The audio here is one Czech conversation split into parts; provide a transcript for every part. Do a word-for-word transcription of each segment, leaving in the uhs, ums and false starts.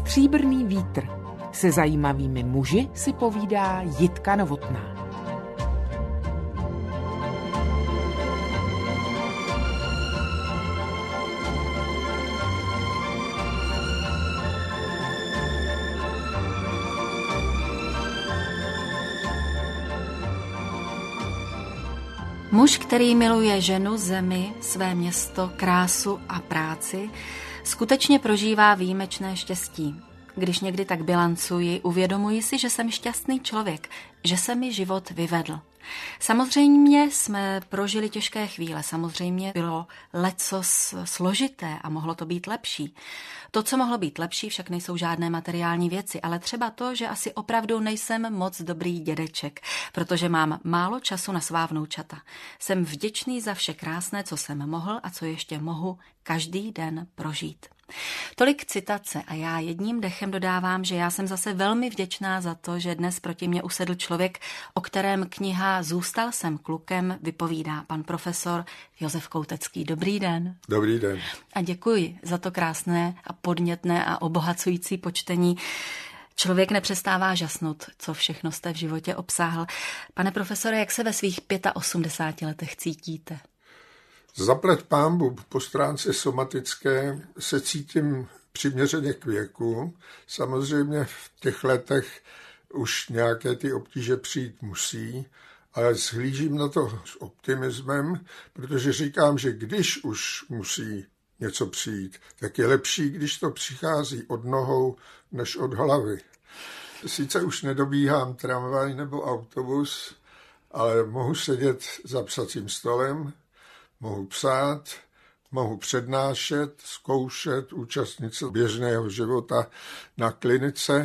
Stříbrný vítr. Se zajímavými muži si povídá Jitka Novotná. Muž, který miluje ženu, zemi, své město, krásu a práci, skutečně prožívá výjimečné štěstí. Když někdy tak bilancuji, uvědomuji si, že jsem šťastný člověk, že se mi život vyvedl. Samozřejmě jsme prožili těžké chvíle, samozřejmě bylo lecos složité a mohlo to být lepší. To, co mohlo být lepší, však nejsou žádné materiální věci, ale třeba to, že asi opravdu nejsem moc dobrý dědeček, protože mám málo času na svá vnoučata. Jsem vděčný za vše krásné, co jsem mohl a co ještě mohu každý den prožít. Tolik citace a já jedním dechem dodávám, že já jsem zase velmi vděčná za to, že dnes proti mě usedl člověk, o kterém kniha Zůstal jsem klukem vypovídá pan profesor Josef Koutecký. Dobrý den. Dobrý den. A děkuji za to krásné a podnětné a obohacující počtení. Člověk nepřestává žasnout, co všechno jste v životě obsáhl. Pane profesore, jak se ve svých osmdesáti pěti letech cítíte? Zaplet pánbu po stránce somatické se cítím přiměřeně k věku. Samozřejmě v těch letech už nějaké ty obtíže přijít musí, ale zhlížím na to s optimismem, protože říkám, že když už musí něco přijít, tak je lepší, když to přichází od nohou, než od hlavy. Sice už nedobíhám tramvaj nebo autobus, ale mohu sedět za psacím stolem, mohu psát, mohu přednášet, zkoušet, účastnit se běžného života na klinice,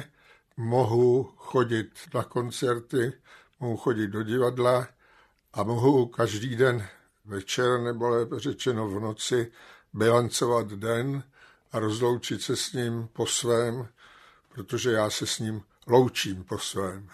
mohu chodit na koncerty, mohu chodit do divadla a mohu každý den večer, nebo lépe řečeno v noci, bilancovat den a rozloučit se s ním po svém, protože já se s ním loučím po svém.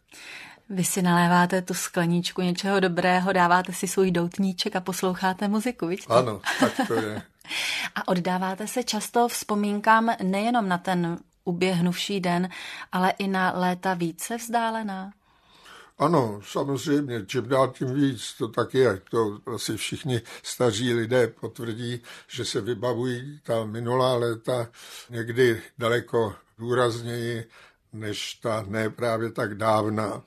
Vy si naléváte tu skleničku něčeho dobrého, dáváte si svůj doutníček a posloucháte muziku, víte? Ano, tak to je. A oddáváte se často vzpomínkám nejenom na ten uběhnuvší den, ale i na léta více vzdálená? Ano, samozřejmě, čím dál tím víc, to tak je. To asi všichni staří lidé potvrdí, že se vybavují ta minulá léta někdy daleko důrazněji, než ta ne právě tak dávná.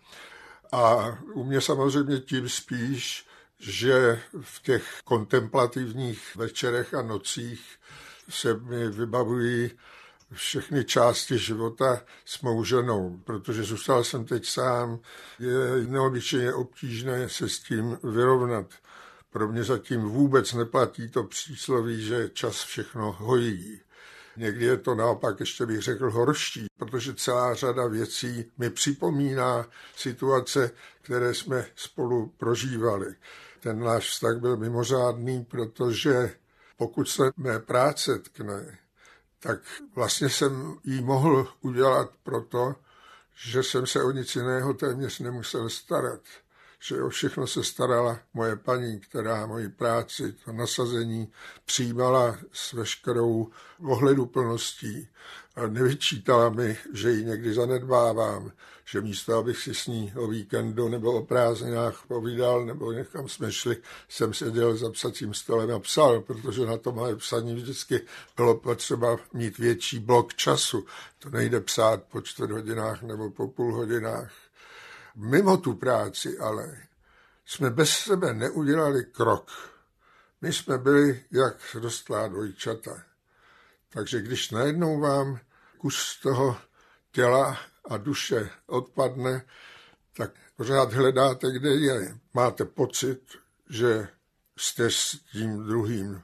A u mě samozřejmě tím spíš, že v těch kontemplativních večerech a nocích se mi vybavují všechny části života s mou ženou, protože zůstal jsem teď sám. Je neobyčejně obtížné se s tím vyrovnat. Pro mě zatím vůbec neplatí to přísloví, že čas všechno hojí. Někdy je to naopak, ještě bych řekl, horší, protože celá řada věcí mi připomíná situace, které jsme spolu prožívali. Ten náš vztah byl mimořádný, protože pokud se mé práce tkne, tak vlastně jsem jí mohl udělat proto, že jsem se o nic jiného téměř nemusel starat. Že o všechno se starala moje paní, která moji práci, to nasazení přijímala s veškerou ohleduplností a nevyčítala mi, že ji někdy zanedbávám, že místo, abych si s ní o víkendu nebo o prázdninách povídal nebo někam jsme šli, jsem seděl za psacím stolem a psal, protože na to moje psaní vždycky bylo potřeba mít větší blok času. To nejde psát po čtvrt hodinách nebo po půl hodinách. Mimo tu práci ale jsme bez sebe neudělali krok. My jsme byli jak rostlá dvojčata. Takže když najednou vám kus toho těla a duše odpadne, tak pořád hledáte, kde je. Máte pocit, že jste s tím druhým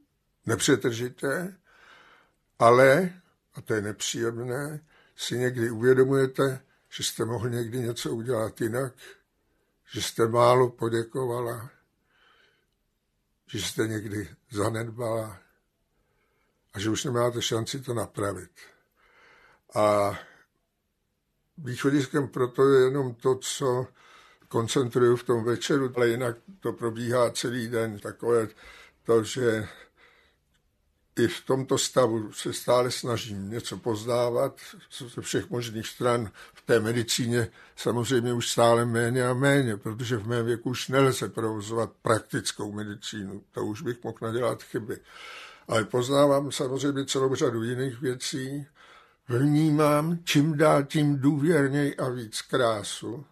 nepřetržitě, ale, a to je nepříjemné, si někdy uvědomujete, že jste mohl někdy něco udělat jinak, že jste málo poděkovala, že jste někdy zanedbala a že už nemáte šanci to napravit. A východiskem proto je jenom to, co koncentruju v tom večeru, ale jinak to probíhá celý den. Takové to, že i v tomto stavu se stále snažím něco poznávat ze všech možných stran. V té medicíně samozřejmě už stále méně a méně, protože v mém věku už nelze provozovat praktickou medicínu. To už bych mohl nadělat chyby. Ale poznávám samozřejmě celou řadu jiných věcí. Vnímám čím dál tím důvěrněji a víc krásu.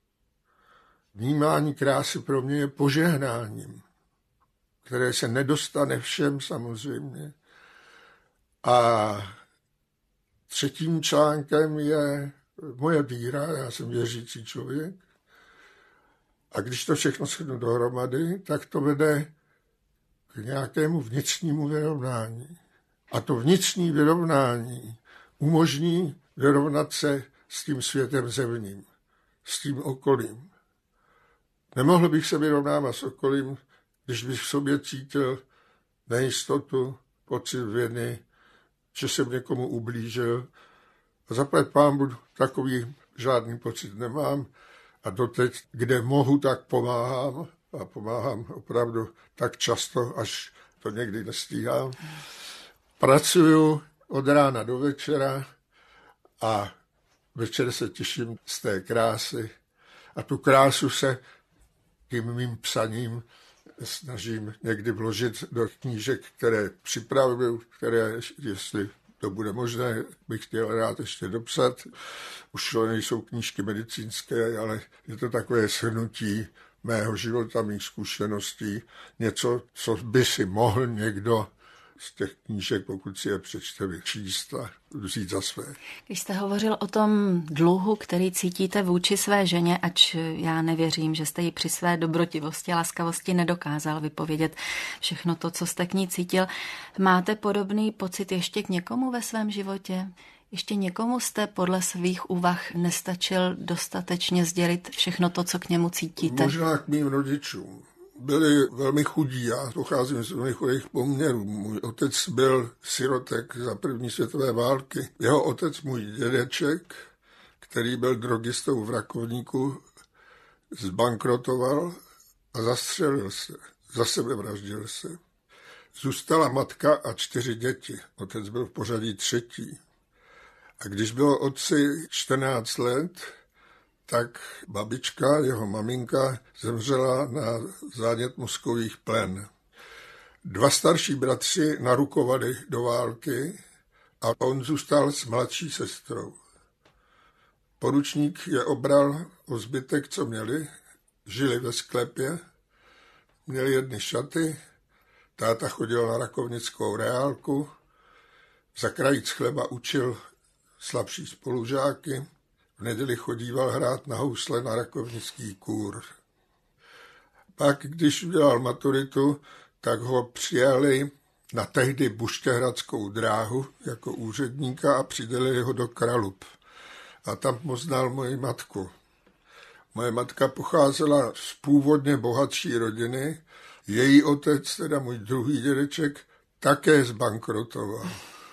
Vnímání krásy pro mě je požehnáním, které se nedostane všem samozřejmě. A třetím článkem je moje víra, já jsem věřící člověk. A když to všechno shrnu dohromady, tak to vede k nějakému vnitřnímu vyrovnání. A to vnitřní vyrovnání umožní vyrovnat se s tím světem zemním, s tím okolím. Nemohl bych se vyrovnávat s okolím, když bych v sobě cítil nejistotu, pocit viny, že jsem někomu ublížil. A zaplať pánbu takový žádný pocit nemám. A doteď, kde mohu, tak pomáhám. A pomáhám opravdu tak často, až to někdy nestíhám. Pracuju od rána do večera a večer se těším z té krásy. A tu krásu se tím mým psaním snažím někdy vložit do knížek, které připravuju, které, jestli to bude možné, bych chtěl rád ještě dopsat. Už to nejsou knížky medicínské, ale je to takové shrnutí mého života, mých zkušeností, něco, co by si mohl někdo z těch knížek, pokud si je přečte, vyčíst a vzít za své. Když jste hovořil o tom dluhu, který cítíte vůči své ženě, ač já nevěřím, že jste ji při své dobrotivosti a laskavosti nedokázal vypovědět všechno to, co jste k ní cítil, máte podobný pocit ještě k někomu ve svém životě? Ještě někomu jste podle svých úvah nestačil dostatečně sdělit všechno to, co k němu cítíte? Možná k mým rodičům. Byli velmi chudí, já pocházím z velmi chudých poměrů. Můj otec byl sirotek za první světové války. Jeho otec, můj dědeček, který byl drogistou v Rakovníku, zbankrotoval a zastřelil se. Za sebe vraždil se. Zůstala matka a čtyři děti. Otec byl v pořadí třetí. A když bylo otci čtrnáct let, tak babička, jeho maminka, zemřela na zánět mozkových plen. Dva starší bratři narukovali do války a on zůstal s mladší sestrou. Poručník je obral o zbytek, co měli, žili ve sklepě, měli jedny šaty, táta chodil na rakovnickou reálku, za krajíc chleba učil slabší spolužáky, v neděli chodíval hrát na housle na rakovnický kůr. Pak, když udělal maturitu, tak ho přijali na tehdy Buštěhradskou dráhu jako úředníka a přidělili ho do Kralup. A tam poznal moji matku. Moje matka pocházela z původně bohatší rodiny. Její otec, teda můj druhý dědeček, také zbankrotoval.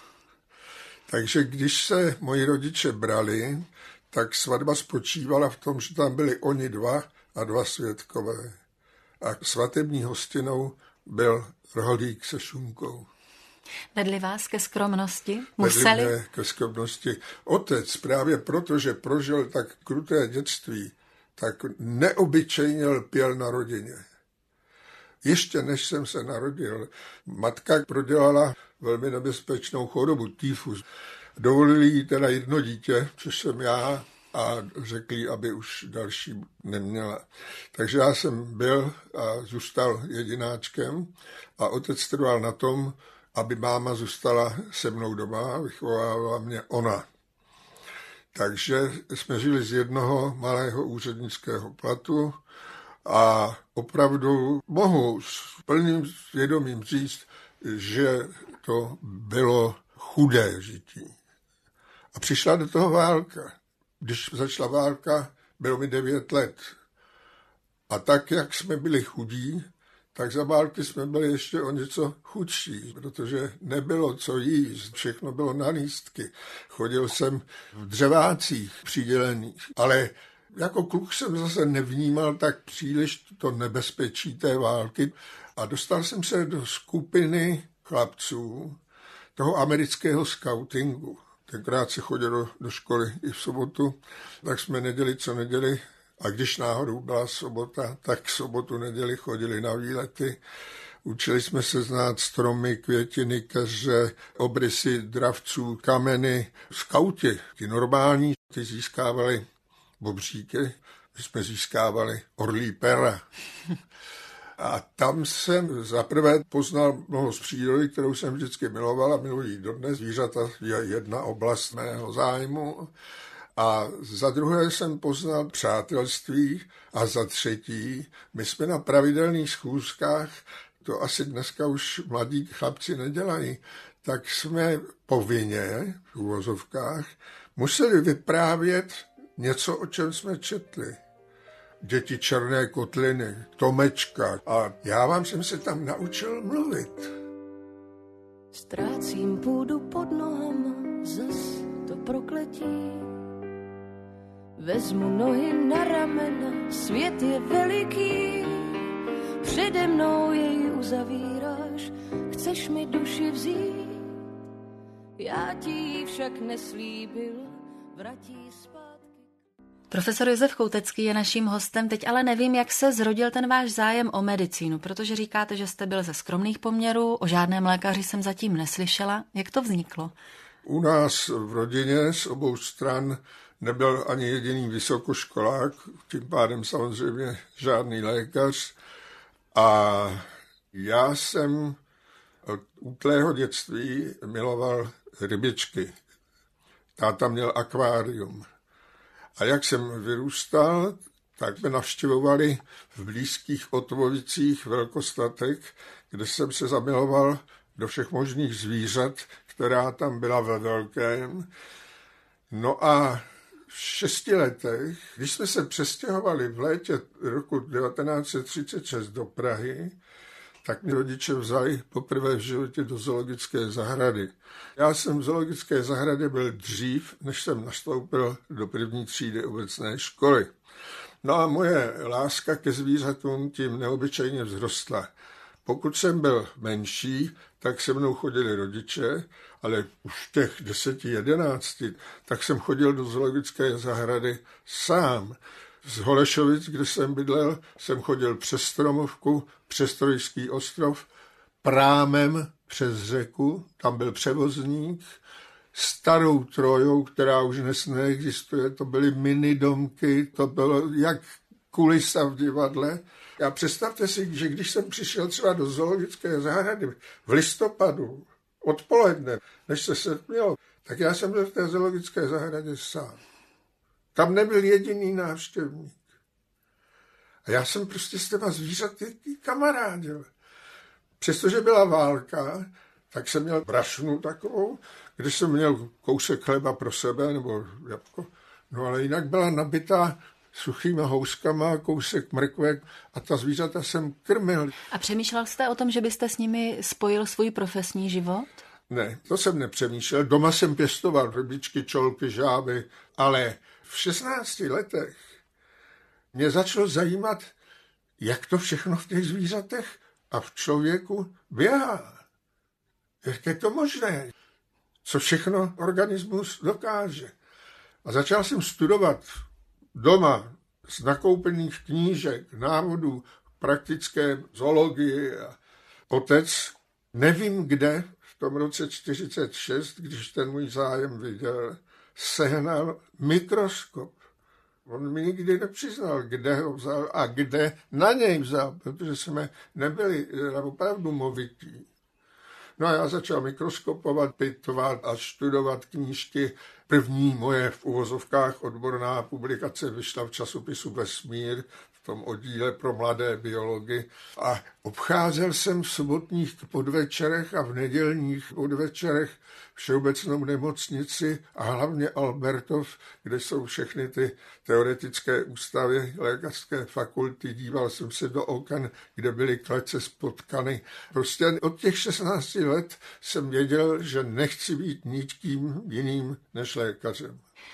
Takže když se moji rodiče brali, tak svatba spočívala v tom, že tam byli oni dva a dva svědkové. A svatební hostinou byl rohlík se šunkou. Vedli vás ke skromnosti? Museli? Vedli mě ke skromnosti. Otec právě proto, že prožil tak kruté dětství, tak neobyčejně lpěl na rodině. Ještě než jsem se narodil, matka prodělala velmi nebezpečnou chorobu, týfus. Dovolili jí teda jedno dítě, což jsem já, a řekli, aby už další neměla. Takže já jsem byl a zůstal jedináčkem a otec trval na tom, aby máma zůstala se mnou doma, vychovávala mě ona. Takže jsme žili z jednoho malého úřednického platu a opravdu mohu s plným svědomím říct, že to bylo chudé žití. A přišla do toho válka. Když začala válka, bylo mi devět let. A tak, jak jsme byli chudí, tak za války jsme byli ještě o něco chudší, protože nebylo co jíst, všechno bylo na lístky. Chodil jsem v dřevácích přidělených, ale jako kluk jsem zase nevnímal tak příliš to nebezpečí té války a dostal jsem se do skupiny chlapců, toho amerického skautingu. Tenkrát se chodilo do školy i v sobotu, tak jsme neděli co neděli. A když náhodou byla sobota, tak sobotu, neděli chodili na výlety. Učili jsme se znát stromy, květiny, keře, obrysy dravců, kameny. Skauti, ti normální, ty získávali bobříky, my jsme získávali orlí pera. A tam jsem zaprvé poznal mnoho z přírody, kterou jsem vždycky miloval a miluji dodnes. Zvířata je jedna oblast mého zájmu. A za druhé jsem poznal přátelství a za třetí, my jsme na pravidelných schůzkách, to asi dneska už mladí chlapci nedělají, tak jsme povinně v uvozovkách museli vyprávět něco, o čem jsme četli. Děti černé kotliny, Tomečka. A já vám jsem se tam naučil mluvit. Ztrácím půdu pod nohama, zas to prokletí. Vezmu nohy na ramena, svět je veliký. Přede mnou jej uzavíráš, chceš mi duši vzít. Já ti ji však neslíbil, vrátí zpátky. Profesor Josef Choutecký je naším hostem, teď ale nevím, jak se zrodil ten váš zájem o medicínu, protože říkáte, že jste byl ze skromných poměrů, o žádném lékaři jsem zatím neslyšela. Jak to vzniklo? U nás v rodině z obou stran nebyl ani jediný vysokoškolák, tím pádem samozřejmě žádný lékař. A já jsem od útlého dětství miloval rybičky. Táta měl akvárium. A jak jsem vyrůstal, tak jsme navštěvovali v blízkých Otvovicích velkostatek, kde jsem se zamiloval do všech možných zvířat, která tam byla ve velkém. No a v šesti letech, když jsme se přestěhovali v létě roku devatenáct set třicet šest do Prahy, tak mě rodiče vzali poprvé v životě do zoologické zahrady. Já jsem v zoologické zahradě byl dřív, než jsem nastoupil do první třídy obecné školy. No a moje láska ke zvířatům tím neobyčejně vzrostla. Pokud jsem byl menší, tak se mnou chodili rodiče, ale už v těch deseti, jedenácti, tak jsem chodil do zoologické zahrady sám. Z Holešovic, kde jsem bydlel, jsem chodil přes Stromovku, přes Trojský ostrov, prámem přes řeku, tam byl převozník, starou Trojou, která už dnes neexistuje, to byly mini domky, to bylo jak kulisa v divadle. A představte si, že když jsem přišel třeba do zoologické zahrady v listopadu, odpoledne, než se setmělo, tak já jsem byl v té zoologické zahradě sám. Tam nebyl jediný návštěvník. A já jsem prostě s těma zvířaty kamarádil. Přestože byla válka, tak jsem měl brašnu takovou, kde jsem měl kousek chleba pro sebe, nebo jabko. No ale jinak byla nabitá suchýma houskama, kousek mrkve a ta zvířata jsem krmil. A přemýšlel jste o tom, že byste s nimi spojil svůj profesní život? Ne, to jsem nepřemýšlel. Doma jsem pěstoval rybičky, čolky, žáby, ale v šestnácti letech mě začalo zajímat, jak to všechno v těch zvířatech a v člověku běhá. Jak je to možné? Co všechno organismus dokáže? A začal jsem studovat doma z nakoupených knížek, návodů, praktické zoologii. A otec, nevím kde, v tom roce čtyřicet šest, když ten můj zájem viděl, sehnal mikroskop. On mi nikdy nepřiznal, kde ho vzal a kde na něj vzal, protože jsme nebyli opravdu movití. No a já začal mikroskopovat, pitvat a studovat knížky. První moje v uvozovkách odborná publikace vyšla v časopisu Vesmír, v tom oddíle pro mladé biology. A obcházel jsem v sobotních podvečerech a v nedělních podvečerech Všeobecnou nemocnici a hlavně Albertov, kde jsou všechny ty teoretické ústavy lékařské fakulty. Díval jsem se do oken, kde byly klece spotkany. Prostě od těch šestnácti let jsem věděl, že nechci být nikým jiným než lékařem.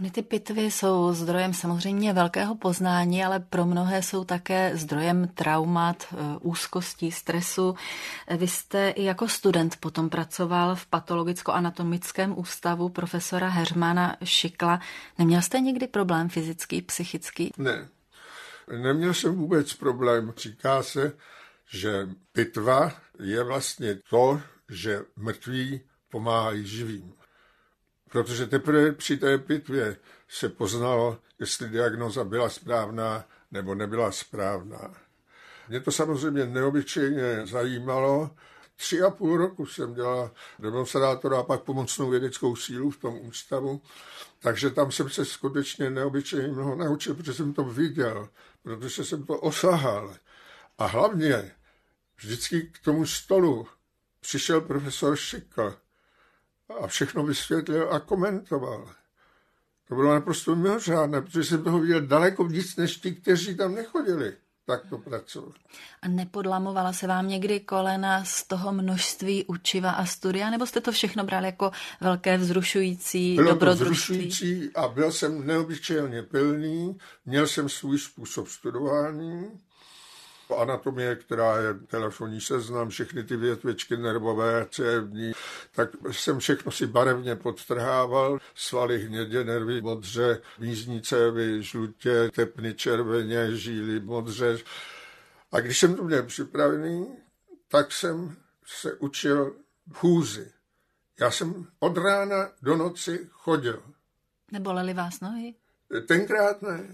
Ony ty pitvy jsou zdrojem samozřejmě velkého poznání, ale pro mnohé jsou také zdrojem traumat, úzkostí, stresu. Vy jste i jako student potom pracoval v patologicko-anatomickém ústavu profesora Heřmana Šikla. Neměl jste někdy problém fyzický, psychický? Ne, neměl jsem vůbec problém. Říká se, že pitva je vlastně to, že mrtví pomáhají živým. Protože teprve při té pitvě se poznalo, jestli diagnoza byla správná nebo nebyla správná. Mě to samozřejmě neobyčejně zajímalo. Tři a půl roku jsem dělal demonstrátora a pak pomocnou vědeckou sílu v tom ústavu, takže tam jsem se skutečně neobyčejně mnoho naučil, protože jsem to viděl, protože jsem to osahal. A hlavně vždycky k tomu stolu přišel profesor Šikl a všechno vysvětlil a komentoval. To bylo naprosto mimořádné, protože jsem toho viděl daleko víc, než ti, kteří tam nechodili tak to pracovat. A nepodlamovala se vám někdy kolena z toho množství učiva a studia, nebo jste to všechno brali jako velké vzrušující dobrodružství? Bylo to vzrušující a byl jsem neobyčejně pilný, měl jsem svůj způsob studování, anatomie, která je telefonní seznam, všechny ty větvičky nervové, cévní, tak jsem všechno si barevně podtrhával, svaly hnědě, nervy modře, mízní cévy žlutě, tepny červeně, žíly modře. A když jsem to měl připravený, tak jsem se učil chůzi. Já jsem od rána do noci chodil. Nebolely vás nohy? Tenkrát ne.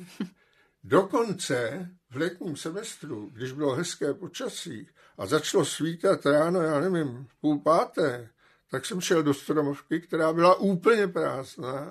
Dokonce v letním semestru, když bylo hezké počasí a začalo svítat ráno, já nevím, půl páté, tak jsem šel do stromovky, která byla úplně prázdná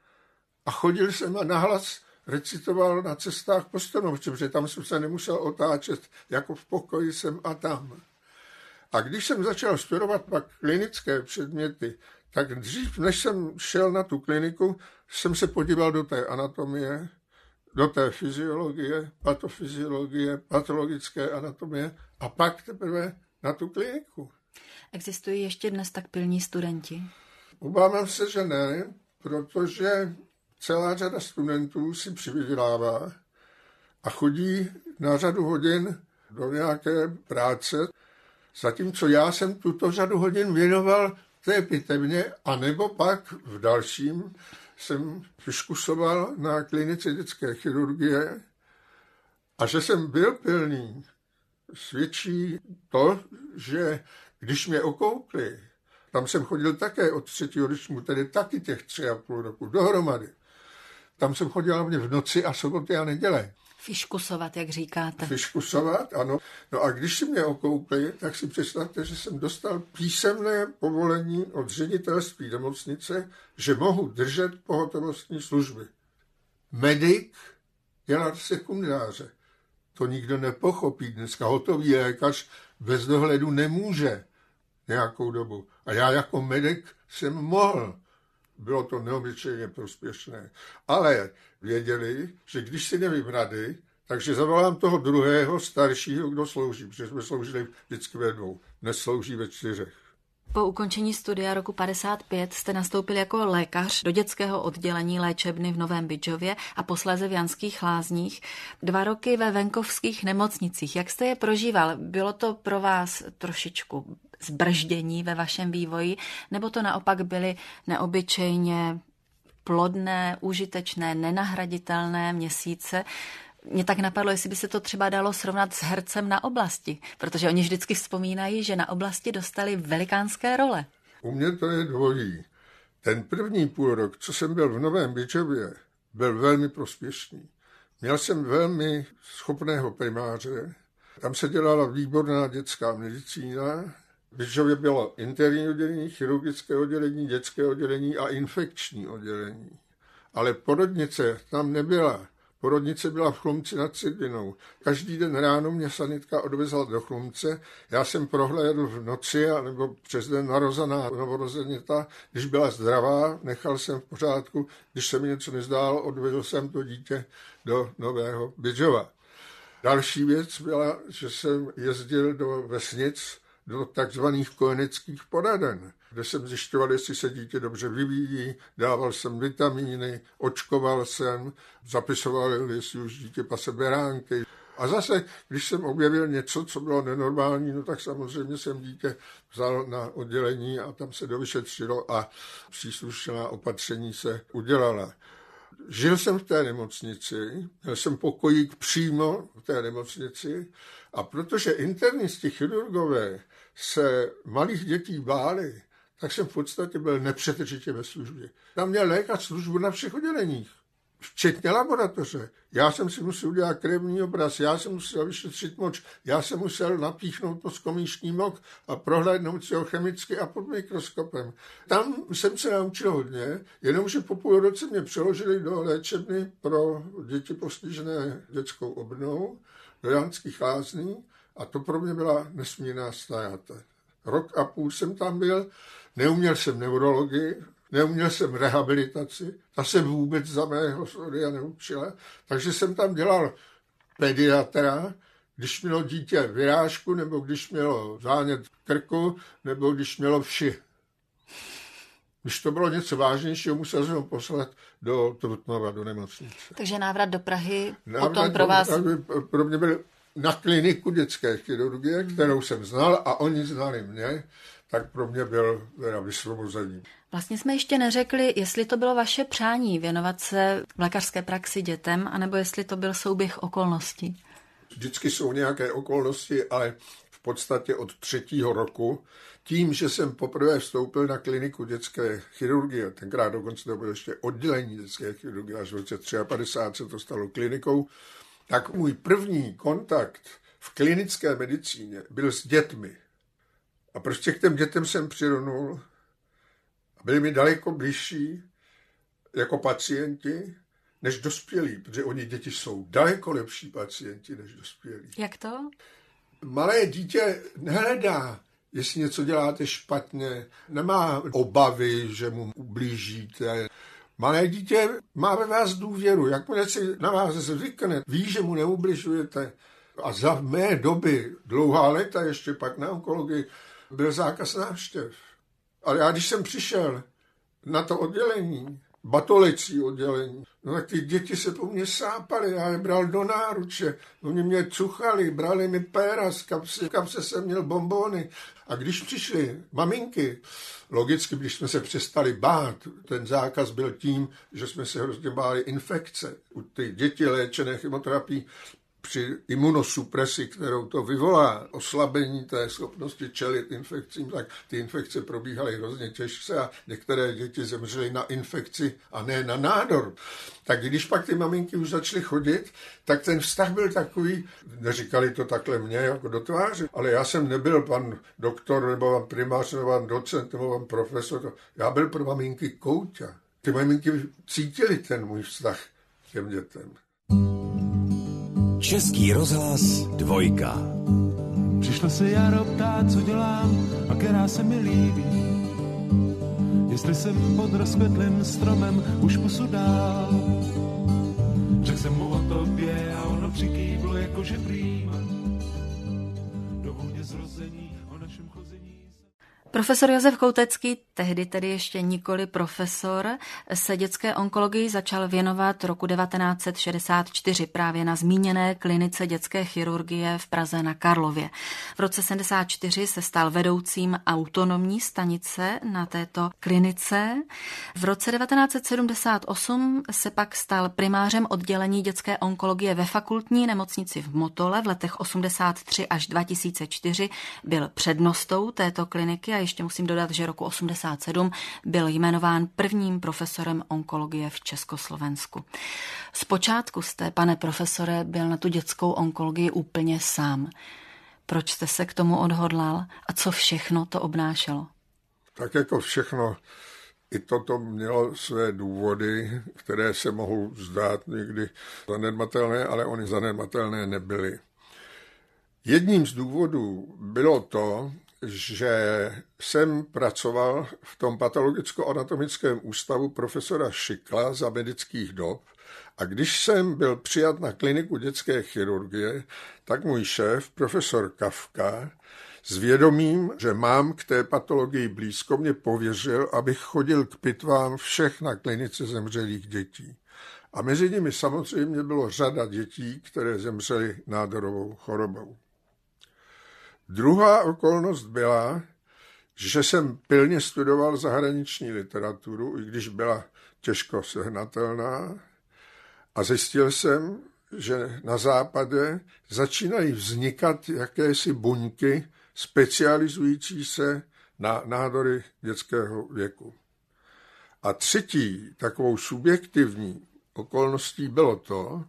a chodil jsem a nahlas recitoval na cestách po Stromovce, protože tam jsem se nemusel otáčet jako v pokoji sem a tam. A když jsem začal studovat pak klinické předměty, tak dřív, než jsem šel na tu kliniku, jsem se podíval do té anatomie, do té fyziologie, patofyziologie, patologické anatomie a pak teprve na tu kliniku. Existují ještě dnes tak pilní studenti? Obávám se, že ne, protože celá řada studentů si přivydělává a chodí na řadu hodin do nějaké práce, zatímco já jsem tuto řadu hodin věnoval té pitevně, anebo pak v dalším jsem vyškusoval na klinice dětské chirurgie a že jsem byl pilný, svědčí to, že když mě okoukli, tam jsem chodil také od třetího ročníku, tedy taky těch tři a půl roku dohromady. Tam jsem chodil hlavně v noci a soboty a neděle. Fiškusovat, jak říkáte. Fiškusovat, ano. No a když si mě okoukli, tak si představte, že jsem dostal písemné povolení od ředitelství nemocnice, že mohu držet pohotovostní služby. Medic dělat sekundáře. To nikdo nepochopí. Dneska hotový lékař bez dohledu nemůže nějakou dobu. A já jako medic jsem mohl. Bylo to neobyčejně prospěšné. Ale věděli, že když si nevím rady, takže zavolám toho druhého, staršího, kdo slouží, protože jsme sloužili vždycky ve dvou. Dnes slouží ve čtyřech. Po ukončení studia roku padesát pět jste nastoupil jako lékař do dětského oddělení léčebny v Novém Bydžově a posléze v Janských Lázních. Dva roky ve venkovských nemocnicích. Jak jste je prožíval? Bylo to pro vás trošičku zbrždění ve vašem vývoji, nebo to naopak byly neobyčejně plodné, užitečné, nenahraditelné měsíce? Mě tak napadlo, jestli by se to třeba dalo srovnat s hercem na oblasti, protože oni vždycky vzpomínají, že na oblasti dostali velikánské role. U mě to je dvojí. Ten první půl rok, co jsem byl v Novém Bydžově, byl velmi prospěšný. Měl jsem velmi schopného primáře, tam se dělala výborná dětská medicína. V Bydžově bylo interní oddělení, chirurgické oddělení, dětské oddělení a infekční oddělení. Ale porodnice tam nebyla. Porodnice byla v Chlumci nad Cidlinou. Každý den ráno mě sanitka odvezla do Chlumce. Já jsem prohlédl v noci nebo přes den narozená novorozenita. Když byla zdravá, nechal jsem v pořádku. Když se mi něco nezdálo, odvezl jsem to dítě do Nového Bydžova. Další věc byla, že jsem jezdil do vesnic, do takzvaných kojeneckých poraden. kde jsem zjišťoval, jestli se dítě dobře vyvíjí, dával jsem vitamíny, očkoval jsem, zapisoval, jestli už dítě pase beránky. A zase, když jsem objevil něco, co bylo nenormální, no tak samozřejmě jsem dítě vzal na oddělení a tam se dovyšetřilo a příslušná opatření se udělala. Žil jsem v té nemocnici, měl jsem pokojík přímo v té nemocnici a protože internisti chirurgové se malých dětí báli, tak jsem v podstatě byl nepřetržitě ve službě. Tam měl lékař službu na všech odděleních, včetně laboratoře. Já jsem si musel udělat krevní obraz, já jsem musel vyšetřit moč, já jsem musel napíchnout poskomíšní mok a prohlédnout si ho chemicky a pod mikroskopem. Tam jsem se naučil hodně, jenomže po půl roce mě přeložili do léčebny pro děti postižené dětskou obnovou, do Janských Lázní a to pro mě byla nesmírná ztráta. Rok a půl jsem tam byl, neuměl jsem neurologii, neuměl jsem rehabilitaci, ta se vůbec za mého studia neučila, takže jsem tam dělal pediatra, když mělo dítě vyrážku, nebo když mělo zánět krku, nebo když mělo vši. Když to bylo něco vážnějšího, musel jsem ho poslat do Trutnova, do nemocnice. Takže návrat do Prahy návrat potom pro vás... Do, pro mě byl na kliniku dětské chirurgie, kterou jsem znal a oni znali mě, tak pro mě byl teda vysvobození. Vlastně jsme ještě neřekli, jestli to bylo vaše přání věnovat se v lékařské praxi dětem, anebo jestli to byl souběh okolností. Vždycky jsou nějaké okolnosti, ale v podstatě od třetího roku, tím, že jsem poprvé vstoupil na kliniku dětské chirurgie, tenkrát dokonce to bylo ještě oddělení dětské chirurgie, až v roce padesát tři se to stalo klinikou, tak můj první kontakt v klinické medicíně byl s dětmi. A prostě k těm dětem jsem přironul a byli mi daleko bližší jako pacienti než dospělí, protože oni děti jsou daleko lepší pacienti než dospělí. Jak to? Malé dítě nehledá, jestli něco děláte špatně, nemá obavy, že mu ublížíte. Malé dítě má ve vás důvěru, jakmile si na vás zvykne, ví, že mu neubližujete. A za mé doby, dlouhá léta ještě pak na onkologii, byl zákaz návštěv. Ale já, když jsem přišel na to oddělení, batolecí oddělení, no tak ty děti se po mně sápaly, já je bral do náruče, oni mě cuchali, brali mi péra z kapsy, v kapse jsem měl bonbony. A když přišly maminky, logicky, když jsme se přestali bát, ten zákaz byl tím, že jsme se hrozně báli infekce. U ty děti léčené chemoterapií při imunosupresi, kterou to vyvolá, oslabení té schopnosti čelit infekcím, tak ty infekce probíhaly hrozně těžce a některé děti zemřely na infekci a ne na nádor. Tak když pak ty maminky už začaly chodit, tak ten vztah byl takový, neříkali to takhle mě jako do tváře, ale já jsem nebyl pan doktor, nebo pan primář, nebo pan docent, nebo pan profesor, já byl pro maminky kouťa. Ty maminky cítily ten můj vztah k těm dětem. Český rozhlas dvojka. Přišla se jaro ptát, co dělám a která se mi líbí. Jestli jsem pod rozkvetlým stromem už posudál. Řekl jsem mu o tobě a ono přikývlo jakože prýma. Do vůně zrození o našem chození. Profesor Josef Koutecký, tehdy tedy ještě nikoli profesor, se dětské onkologii začal věnovat roku devatenáct set šedesát čtyři právě na zmíněné klinice dětské chirurgie v Praze na Karlově. V roce sedmdesát čtyři se stal vedoucím autonomní stanice na této klinice. V roce devatenáct set sedmdesát osm se pak stal primářem oddělení dětské onkologie ve fakultní nemocnici v Motole. V letech osmdesát tři až dva tisíce čtyři byl přednostou této kliniky a ještě musím dodat, že roku osmdesát sedm byl jmenován prvním profesorem onkologie v Československu. Zpočátku jste, pane profesore, byl na tu dětskou onkologii úplně sám. Proč jste se k tomu odhodlal a co všechno to obnášelo? Tak jako všechno, i toto mělo své důvody, které se mohou zdát někdy zanedbatelné, ale ony zanedbatelné nebyly. Jedním z důvodů bylo to, že jsem pracoval v tom patologicko-anatomickém ústavu profesora Šikla za medických dob a když jsem byl přijat na kliniku dětské chirurgie, tak můj šéf, profesor Kafka, S vědomím, že mám k té patologii blízko, mě pověřil, abych chodil k pitvám všech na klinice zemřelých dětí. A mezi nimi samozřejmě bylo řada dětí, které zemřely nádorovou chorobou. Druhá okolnost byla, že jsem pilně studoval zahraniční literaturu, i když byla těžko sehnatelná, a zjistil jsem, že na západě začínají vznikat jakési buňky specializující se na nádory dětského věku. A třetí takovou subjektivní okolností bylo to,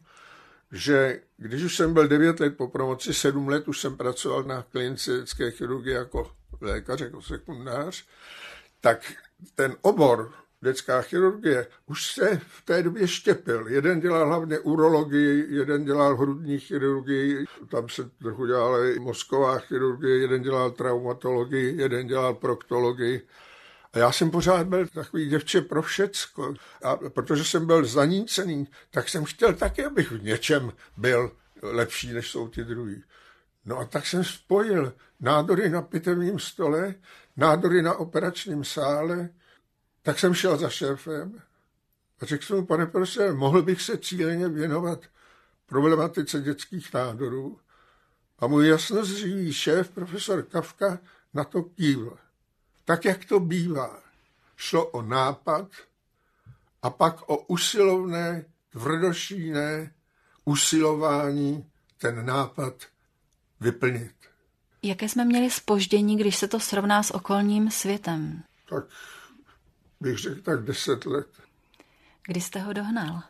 že když už jsem byl devět let po promoci, sedm let už jsem pracoval na klinice dětské chirurgie jako lékař, jako sekundář, tak ten obor dětská chirurgie už se v té době štěpil. Jeden dělal hlavně urologii, jeden dělal hrudní chirurgii, tam se trochu dělala i mozková chirurgie, jeden dělal traumatologii, jeden dělal proktologii. A já jsem pořád byl takový děvče pro všecko. A protože jsem byl zanícený, tak jsem chtěl taky, abych v něčem byl lepší, než jsou ti druhý. No a tak jsem spojil nádory na pitevním stole, nádory na operačním sále, tak jsem šel za šéfem a řekl jsem mu, pane profesore, mohl bych se cíleně věnovat problematice dětských nádorů? A můj jasnozřivý šéf, profesor Kafka, na to kývl. Tak, jak to bývá. Šlo o nápad a pak o usilovné, tvrdošíjné usilování ten nápad vyplnit. Jaké jsme měli zpoždění, když se to srovná s okolním světem? Tak bych řekl tak deset let. Kdy jste ho dohnal?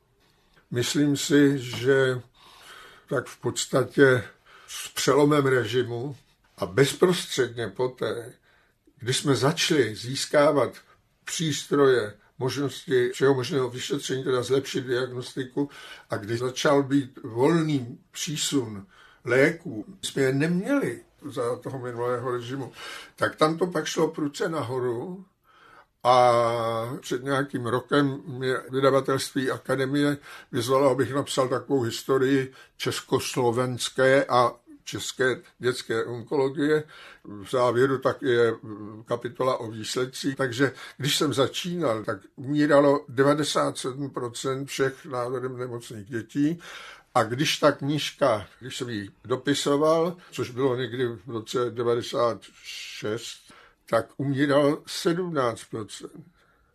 Myslím si, že tak v podstatě s přelomem režimu a bezprostředně poté, když jsme začali získávat přístroje, možnosti všeho možného vyšetření, teda zlepšit diagnostiku, a když začal být volný přísun léků, jsme je neměli za toho minulého režimu, tak tam to pak šlo prudce nahoru a před nějakým rokem mě vydavatelství Akademie vyzvalo, abych napsal takovou historii československé a české dětské onkologie. V závěru tak je kapitola o výsledcích. Takže když jsem začínal, tak umíralo devadesát sedm procent všech nádorově nemocných dětí. A když ta knížka, když jsem ji dopisoval, což bylo někdy v roce devadesát šest, tak umíralo sedmnáct procent.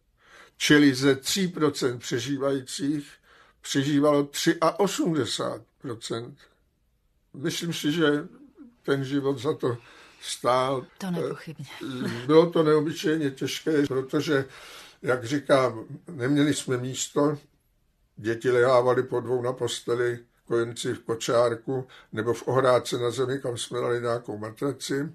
Čili ze tří procent přežívajících přežívalo osmdesát tři procent. Myslím si, že ten život za to stál. To nepochybně. Bylo to neobyčejně těžké, protože, jak říkám, neměli jsme místo, děti lehávaly po dvou na posteli, kojenci v kočárku nebo v ohrádce na zemi, kam jsme dali nějakou matraci.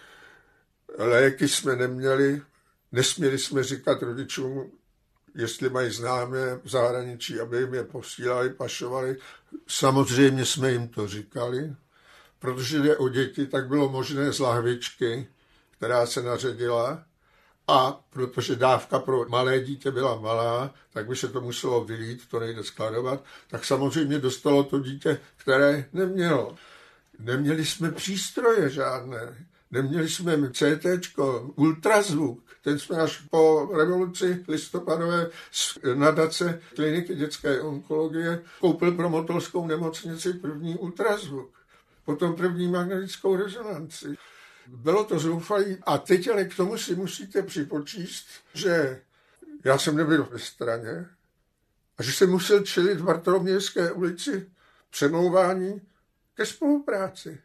Léky jsme neměli, nesměli jsme říkat rodičům, jestli mají známé v zahraničí, aby jim je posílali, pašovali. Samozřejmě jsme jim to říkali, protože jde o děti, tak bylo možné z lahvičky, která se naředila, a protože dávka pro malé dítě byla malá, tak by se to muselo vylít, to nejde skladovat, tak samozřejmě dostalo to dítě, které nemělo. Neměli jsme přístroje žádné, neměli jsme CTčko, ultrazvuk, ten jsme až po revoluci listopadové z nadace kliniky dětské onkologie koupil pro motolskou nemocnici první ultrazvuk, potom první magnetickou rezonanci. Bylo to zoufalé a teď ale k tomu si musíte připočíst, že já jsem nebyl ve straně a že jsem musel čelit v Bartolomějské ulici přemlouvání ke spolupráci.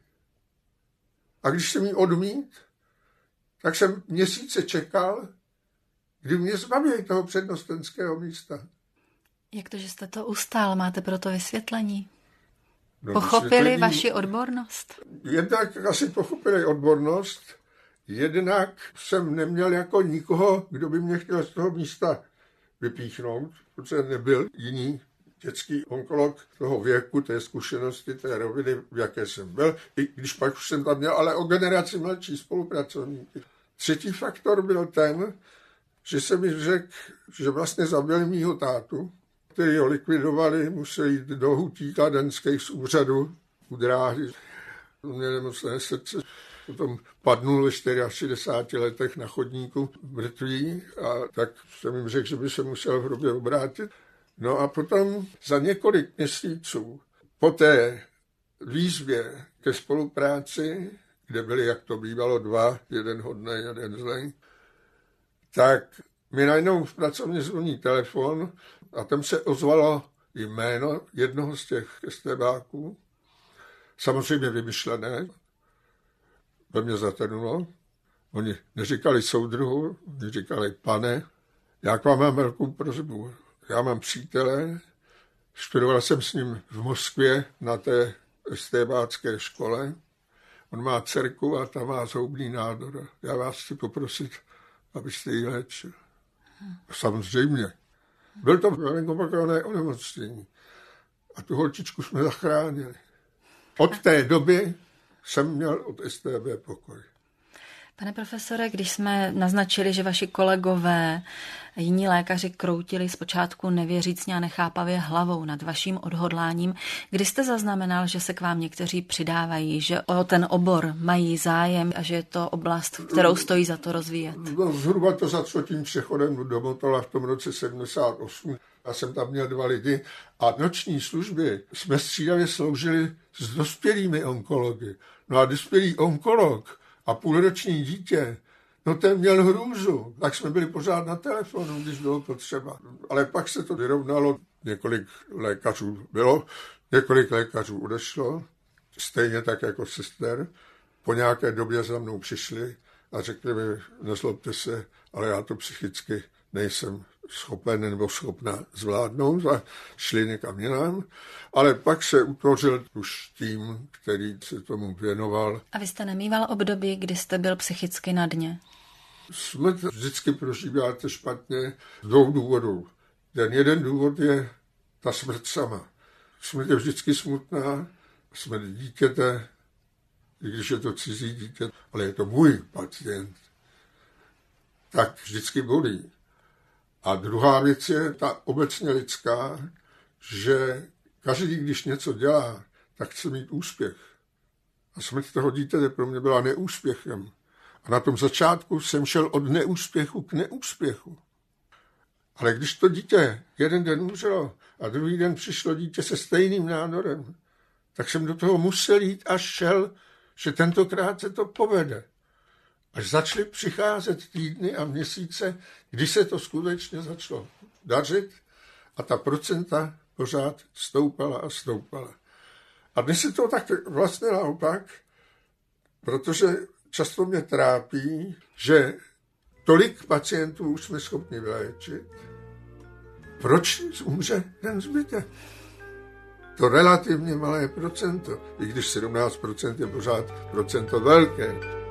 A když jsem ji odmít, tak jsem měsíce čekal, kdy mě zbaví toho přednostenského místa. Jak to, že jste to ustál? Máte pro to vysvětlení? No, Pochopili vysvětlení... vaši odbornost? Jednak asi pochopili odbornost, jednak jsem neměl jako nikoho, kdo by mě chtěl z toho místa vypíchnout, protože nebyl jiný dětský onkolog toho věku, té zkušenosti, té roviny, v jaké jsem byl, i když pak už jsem tam měl, ale o generaci mladší spolupracovníky. Třetí faktor byl ten, že jsem mi řekl, že vlastně zabili mýho tátu, který ho likvidovali, museli jít do hutí kladenských z úřadu u dráhy. Měl nemocné srdce, potom padnul ve šedesáti čtyřech letech na chodníku mrtvý a tak jsem jim řekl, že by se musel v hrobě obrátit. No a potom za několik měsíců po té výzvě ke spolupráci, kde byli, jak to bývalo, dva, jeden hodnej, jeden zlej, tak mi najednou v pracovně zvoní telefon a tam se ozvalo jméno jednoho z těch estébáků, samozřejmě vymyšlené, ve mě zatrnulo. Oni neříkali soudruhu, oni říkali pane, já k vám mám velkou prosbu. Já mám přítele, studoval jsem s ním v Moskvě na té estébácké škole. On má dcerku a ta má zhoubný nádor. Já vás chci poprosit, abyste ji léčil. Samozřejmě. Byl to velmi komplikované onemocnění. A tu holčičku jsme zachránili. Od té doby jsem měl od S T B pokoj. Pane profesore, když jsme naznačili, že vaši kolegové, jiní lékaři kroutili zpočátku nevěřícně a nechápavě hlavou nad vaším odhodláním, kdy jste zaznamenal, že se k vám někteří přidávají, že o ten obor mají zájem a že je to oblast, kterou stojí za to rozvíjet? No, zhruba to začalo tím přechodem do Motola v tom roce sedmdesát osm. Já jsem tam měl dva lidi a noční služby jsme střídavě sloužili s dospělými onkology. No a dospělý onkolog a půlroční dítě, no ten měl hrůzu, tak jsme byli pořád na telefonu, když bylo potřeba. Ale pak se to vyrovnalo, několik lékařů bylo, několik lékařů odešlo, stejně tak jako sester. Po nějaké době za mnou přišli a řekli mi, nezlobte se, ale já to psychicky nejsem schopen nebo schopna zvládnout a šli někam jinam. Ale pak se utvořil už tým, který se tomu věnoval. A vy jste nemýval období, kdy jste byl psychicky na dně? Smrt vždycky prožíváte špatně z dvou důvodů. Ten jeden důvod je ta smrt sama. Smrt je vždycky smutná, smrt dítěte, i když je to cizí dítě, ale je to můj pacient, tak vždycky bolí. A druhá věc je ta obecně lidská, že každý, když něco dělá, tak chce mít úspěch. A smrt toho dítěte pro mě byla neúspěchem. A na tom začátku jsem šel od neúspěchu k neúspěchu. Ale když to dítě jeden den umřelo a druhý den přišlo dítě se stejným nádorem, tak jsem do toho musel jít a šel, že tentokrát se to povede. Až začaly přicházet týdny a měsíce, kdy se to skutečně začalo dařit a ta procenta pořád stoupala a stoupala. A dnes je to tak vlastně naopak, protože často mě trápí, že tolik pacientů už jsme schopni vyléčit. Proč umře ten zbytek? To relativně malé procento, i když sedmnáct procent je pořád procento velké.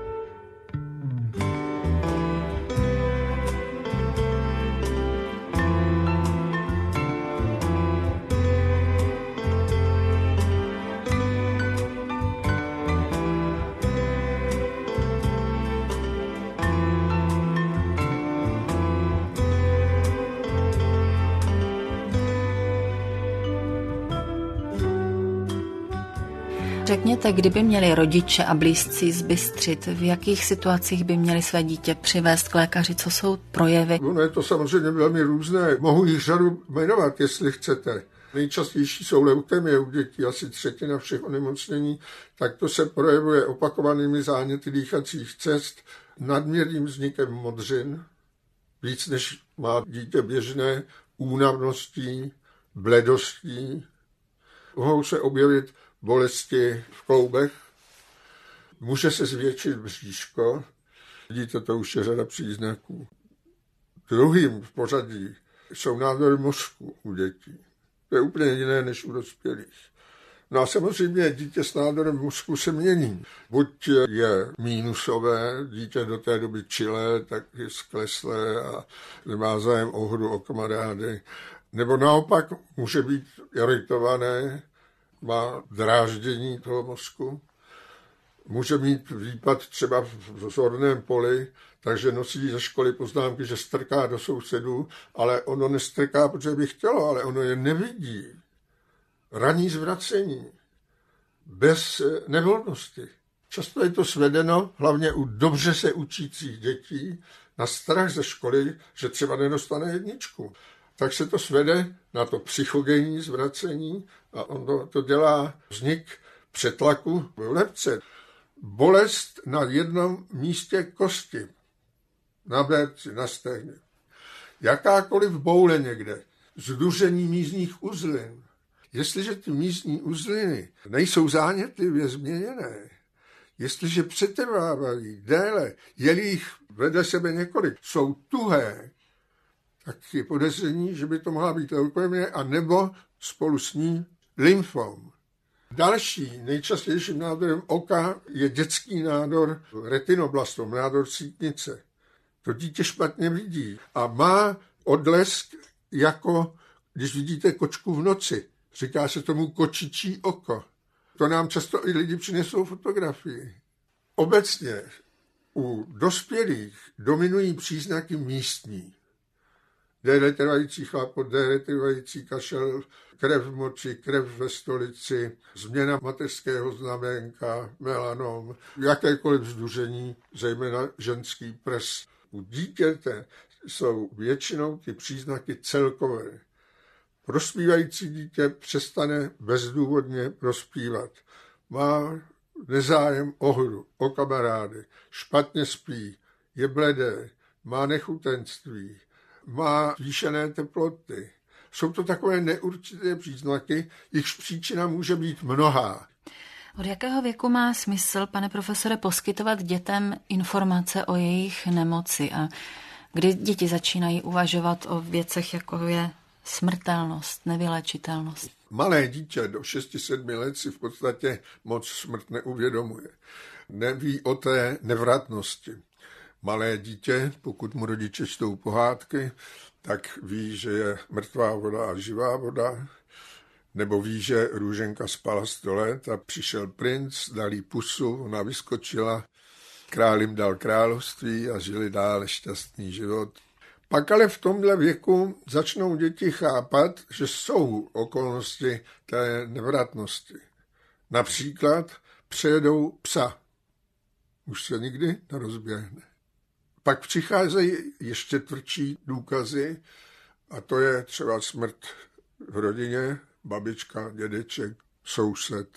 Řekněte, kdyby měli rodiče a blízcí zbystřit, v jakých situacích by měli své dítě přivést k lékaři, co jsou projevy? No je to samozřejmě velmi různé. Mohu jich řadu jmenovat, jestli chcete. Nejčastější jsou leukemie u dětí, asi třetina všech onemocnění, tak to se projevuje opakovanými záněty dýchacích cest, nadměrným vznikem modřin, víc než má dítě běžné, únavností, bledostí. Mohou se objevit bolesti v kloubech, může se zvětšit bříško, vidíte, to už je řada příznaků. Druhým v pořadí jsou nádory mozku u dětí. To je úplně jiné než u dospělých. No a samozřejmě dítě s nádorem mozku se mění. Buď je mínusové, dítě do té doby čilé, tak je skleslé a nemá zájem o hru, o kamarády. Nebo naopak může být iritované, má dráždění toho mozku, může mít výpad třeba v zorném poli, takže nosí ze školy poznámky, že strká do sousedů, ale ono nestrká, protože by chtělo, ale ono je nevidí. Ranní zvracení. bez nevolnosti. Často je to svedeno, hlavně u dobře se učících dětí, na strach ze školy, že třeba nedostane jedničku. Tak se to svede na to psychogenní zvracení a on to, to dělá vznik přetlaku v lebce. Bolest na jednom místě kosti, na berci, na stehně. Jakákoliv boule někde, zduření mízních uzlin. Jestliže ty mízní uzliny nejsou zánětlivě změněné, jestliže přetrvávají déle, je jich vedle sebe několik, jsou tuhé, tak je podezření, že by to mohla být leukemie a nebo spolu s ní lymfom. Další nejčastějším nádorem oka je dětský nádor retinoblastom, nádor sítnice. To dítě špatně vidí a má odlesk jako, když vidíte kočku v noci. Říká se tomu kočičí oko. To nám často i lidi přinesou fotografii. Obecně u dospělých dominují příznaky místní. Déle trvající chlapot, déle trvající kašel, krev v moči, krev ve stolici, změna mateřského znaménka, melanom, jakékoliv vzdušení, zejména ženský prs. U dítěte jsou většinou ty příznaky celkové. Prospívající dítě přestane bezdůvodně prospívat. Má nezájem o hru, o kamarády, špatně spí, je bledé, má nechutenství, má zvýšené teploty. Jsou to takové neurčité příznaky, jejichž příčina může být mnohá. Od jakého věku má smysl, pane profesore, poskytovat dětem informace o jejich nemoci a kdy děti začínají uvažovat o věcech, jako je smrtelnost, nevylečitelnost? Malé dítě do šesti sedmi let si v podstatě moc smrt neuvědomuje. Neví o té nevratnosti. Malé dítě, pokud mu rodiče čtou pohádky, tak ví, že je mrtvá voda a živá voda, nebo ví, že Růženka spala sto let a přišel princ, dal jí pusu, ona vyskočila, král jim dal království a žili dále šťastný život. Pak ale v tomhle věku začnou děti chápat, že jsou okolnosti té nevratnosti. Například přejedou psa. Už se nikdy nerozběhne. Pak přicházejí ještě tvrdší důkazy a to je třeba smrt v rodině, babička, dědeček, soused.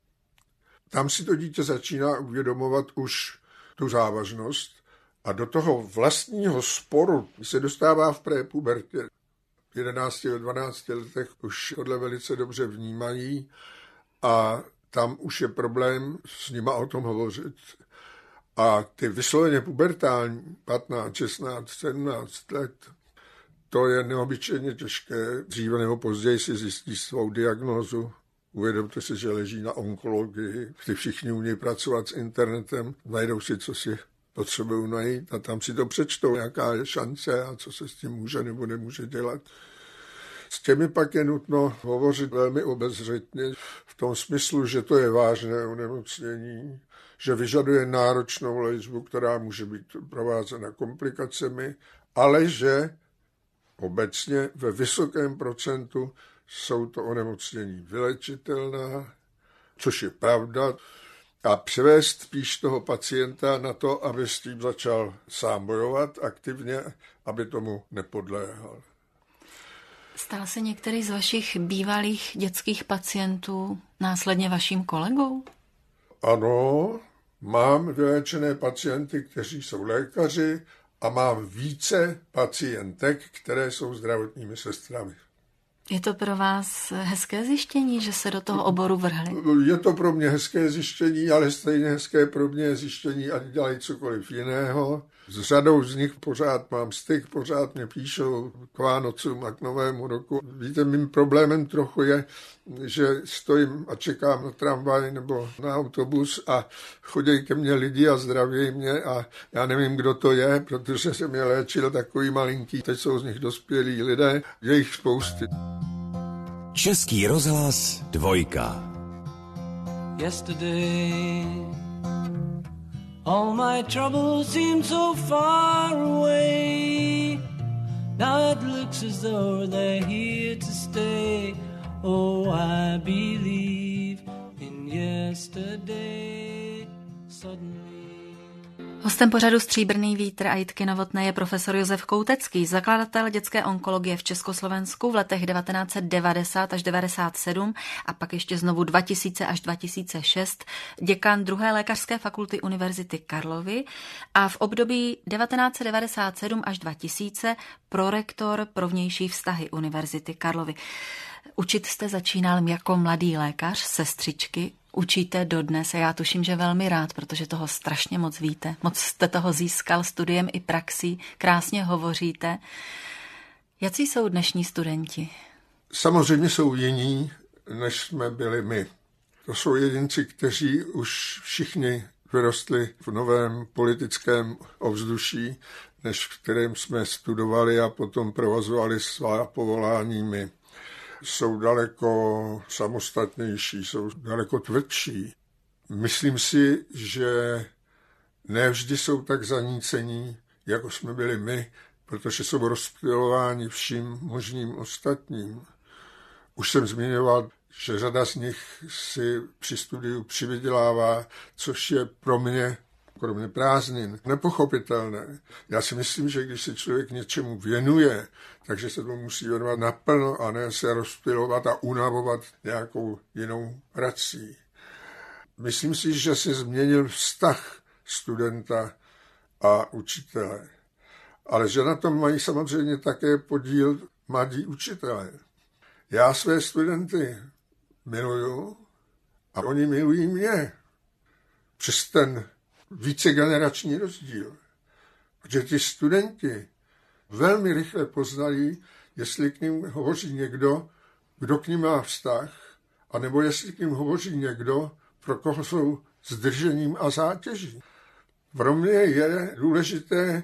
Tam si to dítě začíná uvědomovat už tu závažnost a do toho vlastního sporu se dostává v prépubertě. V jedenácti a dvanácti letech už tohle velice dobře vnímají a tam už je problém s nima o tom hovořit. A ty vysloveně pubertální, patnáct, šestnáct, sedmnáct let, to je neobyčejně těžké. Dříve nebo později si zjistí svou diagnózu. Uvědomte si, že leží na onkologii. Ty všichni umějí pracovat s internetem, najdou si, co si potřebují najít a tam si to přečtou, jaká je šance a co se s tím může nebo nemůže dělat. S těmi pak je nutno hovořit velmi obezřetně v tom smyslu, že to je vážné onemocnění, že vyžaduje náročnou léčbu, která může být provázena komplikacemi, ale že obecně ve vysokém procentu jsou to onemocnění vylečitelná, což je pravda, a přivést spíš toho pacienta na to, aby s tím začal sám bojovat aktivně, aby tomu nepodléhal. Stal se některý z vašich bývalých dětských pacientů následně vaším kolegou? Ano, mám vyléčené pacienty, kteří jsou lékaři a mám více pacientek, které jsou zdravotními sestrami. Je to pro vás hezké zjištění, že se do toho oboru vrhli? Je to pro mě hezké zjištění, ale stejně hezké pro mě zjištění, ať dělají cokoliv jiného. S řadou z nich pořád mám styk, pořád mě píšou k Vánocům a k Novému roku. Víte, mým problémem trochu je, že stojím a čekám na tramvaj nebo na autobus a chodí ke mně lidi a zdraví mě a já nevím, kdo to je, protože jsem je léčil takový malinký. Teď jsou z nich dospělí lidé, je jich spousty. Český rozhlas dvojka. Yesterday all my troubles seem so far away. Now it looks as though they're here to stay. Oh, I believe in yesterday. yesterday suddenly. Hostem pořadu Stříbrný vítr a Jitky Novotné je profesor Josef Koutecký, zakladatel dětské onkologie v Československu v letech devatenáct set devadesát až devadesát sedm a pak ještě znovu dva tisíce až dva tisíce šest, děkan druhé lékařské fakulty Univerzity Karlovy a v období devatenáct set devadesát sedm až dva tisíce prorektor pro vnější vztahy Univerzity Karlovy. Učit jste začínal jako mladý lékař, sestřičky, učíte dodnes a já tuším, že velmi rád, protože toho strašně moc víte. Moc jste toho získal studiem i praxí, krásně hovoříte. Jací jsou dnešní studenti? Samozřejmě jsou jiní, než jsme byli my. To jsou jedinci, kteří už všichni vyrostli v novém politickém ovzduší, než v kterém jsme studovali a potom provozovali svá povolání my. Jsou daleko samostatnější, jsou daleko tvrdší. Myslím si, že ne vždy jsou tak zanícení, jako jsme byli my, protože jsou rozptylováni vším možným ostatním. Už jsem zmiňoval, že řada z nich si při studiu přivydělává, což je pro mě, kromě prázdnin, nepochopitelné. Já si myslím, že když se člověk něčemu věnuje, takže se to musí věnovat naplno a ne se rozptylovat a unavovat nějakou jinou prací. Myslím si, že se změnil vztah studenta a učitele, ale že na tom mají samozřejmě také podíl mladí učitelé. Já své studenty miluju a oni milují mě. Přes ten vícegenerační rozdíl. Protože ti studenti velmi rychle poznají, jestli k ním hovoří někdo, kdo k ním má vztah, anebo jestli k ním hovoří někdo, pro koho jsou zdržením a zátěží. Pro mě je důležité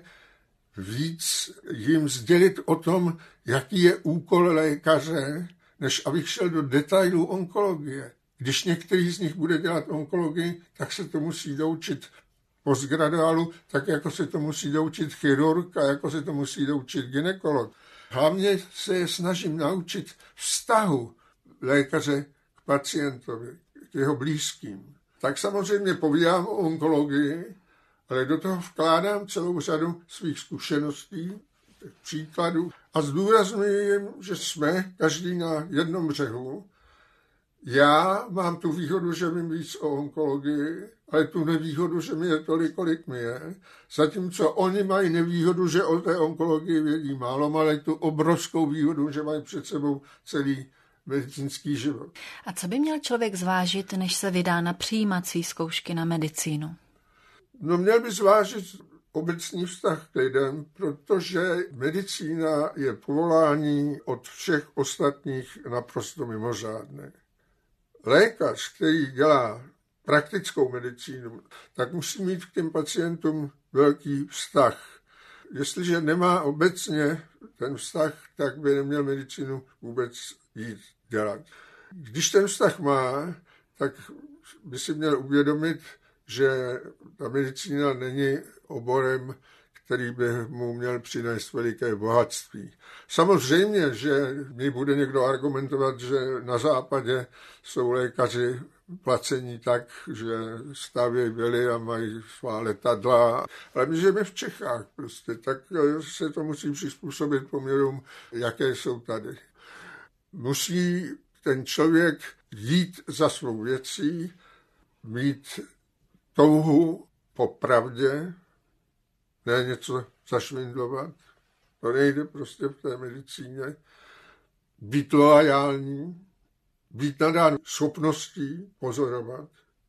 víc jim sdělit o tom, jaký je úkol lékaře, než abych šel do detailů onkologie. Když některý z nich bude dělat onkologii, tak se to musí doučit postgraduálu, tak jako se to musí doučit chirurg a jako se to musí doučit gynekolog. Hlavně se je snažím naučit vztahu lékaře k pacientovi, k jeho blízkým. Tak samozřejmě povídám o onkologii, ale do toho vkládám celou řadu svých zkušeností, příkladů a zdůrazňuji jim, že jsme každý na jednom břehu. Já mám tu výhodu, že vím víc o onkologii, ale tu nevýhodu, že mi je tolik, kolik mi je. Zatímco oni mají nevýhodu, že o té onkologii vědí málo, ale tu obrovskou výhodu, že mají před sebou celý medicínský život. A co by měl člověk zvážit, než se vydá na přijímací zkoušky na medicínu? No měl by zvážit obecný vztah k lidem, protože medicína je povolání od všech ostatních naprosto mimořádné. Lékař, který dělá praktickou medicínu, tak musí mít k těm pacientům velký vztah. Jestliže nemá obecně ten vztah, tak by neměl medicínu vůbec jít dělat. Když ten vztah má, tak by si měl uvědomit, že ta medicína není oborem, který by mu měl přinést veliké bohatství. Samozřejmě, že mi bude někdo argumentovat, že na západě jsou lékaři placení tak, že stavějí vily a mají svá letadla. Ale my žijeme v Čechách prostě, tak se to musí přizpůsobit poměrům, jaké jsou tady. Musí ten člověk jít za svou věcí, mít touhu po pravdě, ne něco zašvindlovat. To nejde prostě v té medicíně. Být loajální, být nadán schopností pozorovat,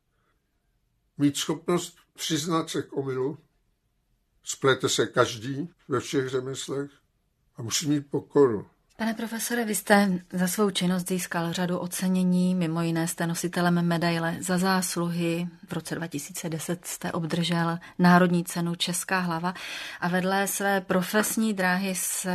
mít schopnost přiznat se k omylu, splete se každý ve všech řemeslech a musí mít pokoru. Pane profesore, vy jste za svou činnost získal řadu ocenění, mimo jiné jste nositelem medaile za zásluhy. V roce dva tisíce deset jste obdržel Národní cenu Česká hlava a vedle své profesní dráhy se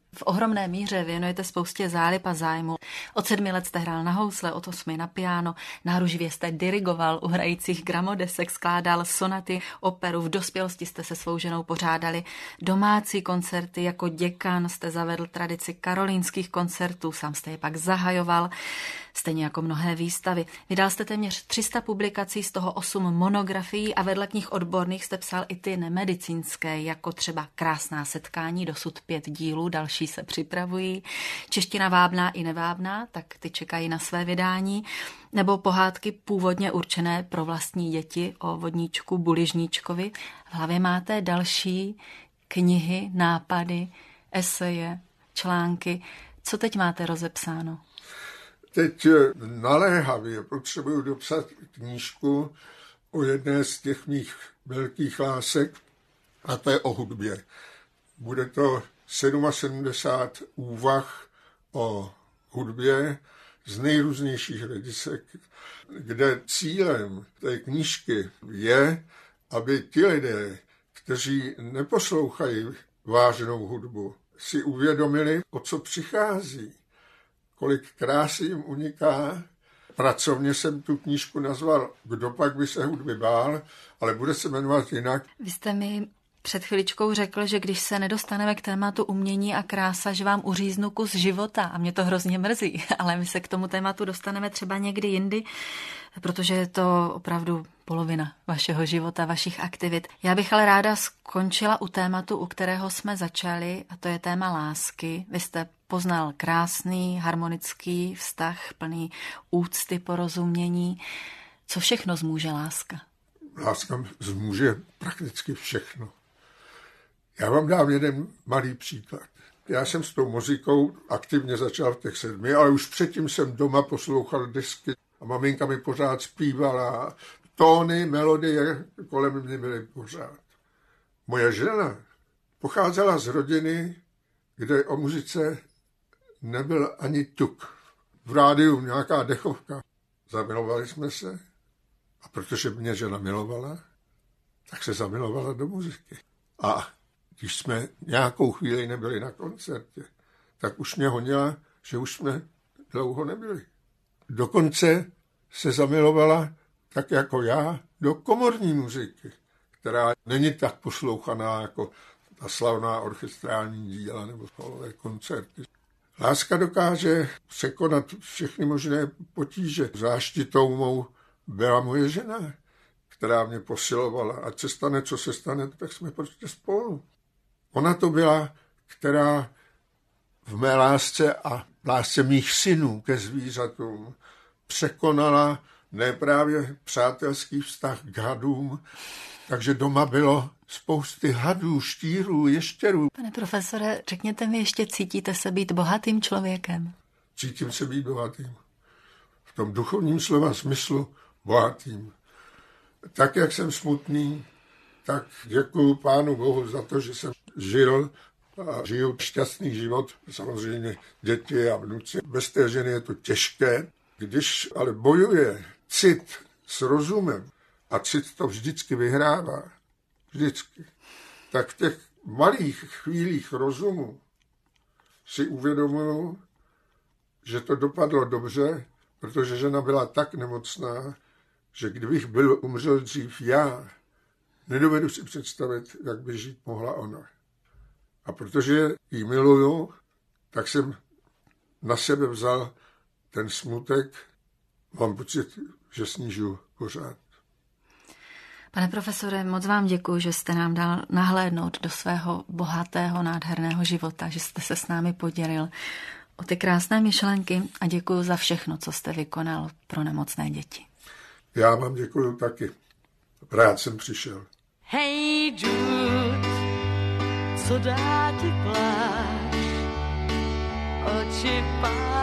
V ohromné míře věnujete spoustě zálib a zájmu. Od sedmi let jste hrál na housle, od osmi na piano, náruživě jste dirigoval u hrajících gramodesek, skládal sonaty, operu, v dospělosti jste se svou ženou pořádali domácí koncerty, jako děkan jste zavedl tradici karolínských koncertů, sám jste je pak zahajoval, stejně jako mnohé výstavy. Vydal jste téměř tři sta publikací, z toho osm monografií a vedle knih odborných jste psal i ty nemedicínské, jako třeba Krásná setkání, dosud pět dílů, další se připravují, Čeština vábná i nevábná, tak ty čekají na své vydání, nebo pohádky původně určené pro vlastní děti o vodníčku Buližníčkovi. V hlavě máte další knihy, nápady, eseje, články. Co teď máte rozepsáno? Teď naléhavě potřebuju dopsat knížku o jedné z těch mých velkých lásek, a to je o hudbě. Bude to sedmdesát sedm úvah o hudbě z nejrůznějších hledisek, kde cílem té knížky je, aby ti lidé, kteří neposlouchají vážnou hudbu, si uvědomili, o co přichází, kolik krásy jim uniká. Pracovně jsem tu knížku nazval Kdo pak by se hudby bál, ale bude se jmenovat jinak. Vy jste mi před chviličkou řekl, že když se nedostaneme k tématu umění a krása, že vám uříznu kus života a mě to hrozně mrzí, ale my se k tomu tématu dostaneme třeba někdy jindy, protože je to opravdu polovina vašeho života, vašich aktivit. Já bych ale ráda skončila u tématu, u kterého jsme začali, a to je téma lásky. Vy jste poznal krásný, harmonický vztah, plný úcty, porozumění. Co všechno zmůže láska? Láska zmůže prakticky všechno. Já vám dám jeden malý příklad. Já jsem s tou muzikou aktivně začal v těch sedmi, ale už předtím jsem doma poslouchal disky a maminka mi pořád zpívala. Tóny, melodie kolem mě byly pořád. Moje žena pocházela z rodiny, kde o muzice nebyl ani tuk. V rádiu nějaká dechovka. Zamilovali jsme se a protože mě žena milovala, tak se zamilovala do muziky. A když jsme nějakou chvíli nebyli na koncertě, tak už mě honila, že už jsme dlouho nebyli. Dokonce se zamilovala, tak jako já, do komorní muziky, která není tak poslouchaná jako ta slavná orchestrální díla nebo spolové koncerty. Láska dokáže překonat všechny možné potíže. Záštitou mou byla moje žena, která mě posilovala. Ať se stane, co se stane, tak jsme prostě spolu. Ona to byla, která v mé lásce a lásce mých synů ke zvířatům překonala ne právě přátelský vztah k hadům, takže doma bylo spousty hadů, štírů, ještěrů. Pane profesore, řekněte mi ještě, cítíte se být bohatým člověkem? Cítím se být bohatým. V tom duchovním slova smyslu bohatým. Tak, jak jsem smutný, tak děkuju Pánu Bohu za to, že jsem žil a žiju šťastný život. Samozřejmě děti a vnuci. Bez té ženy je to těžké. Když ale bojuje cit s rozumem, a cit to vždycky vyhrává, vždycky, tak v těch malých chvílích rozumu si uvědomuju, že to dopadlo dobře, protože žena byla tak nemocná, že kdybych byl umřel dřív já, nedovedu si představit, jak by žít mohla ona. A protože ji miluju, tak jsem na sebe vzal ten smutek, mám pocit, že snížu pořád. Pane profesore, moc vám děkuji, že jste nám dal nahlédnout do svého bohatého, nádherného života, že jste se s námi podělil o ty krásné myšlenky a děkuji za všechno, co jste vykonal pro nemocné děti. Já vám děkuji taky. Rád jsem přišel. Hej Jude, co dá ti pláž, oči pár.